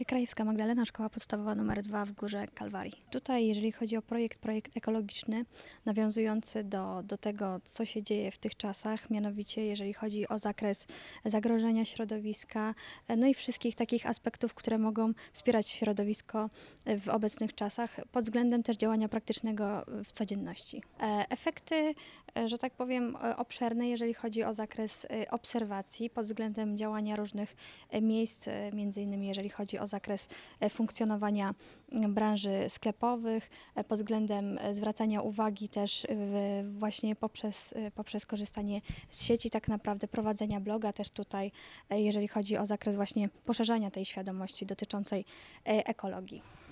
Krajewska Magdalena, Szkoła Podstawowa nr 2 w Górze Kalwarii. Tutaj, jeżeli chodzi o projekt ekologiczny, nawiązujący do tego, co się dzieje w tych czasach, mianowicie jeżeli chodzi o zakres zagrożenia środowiska, no i wszystkich takich aspektów, które mogą wspierać środowisko w obecnych czasach, pod względem też działania praktycznego w codzienności. Efekty, że tak powiem, obszerne, jeżeli chodzi o zakres obserwacji, pod względem działania różnych miejsc, między innymi jeżeli chodzi o zakres funkcjonowania branży sklepowych, pod względem zwracania uwagi też właśnie poprzez korzystanie z sieci, tak naprawdę prowadzenia bloga też tutaj, jeżeli chodzi o zakres właśnie poszerzania tej świadomości dotyczącej ekologii.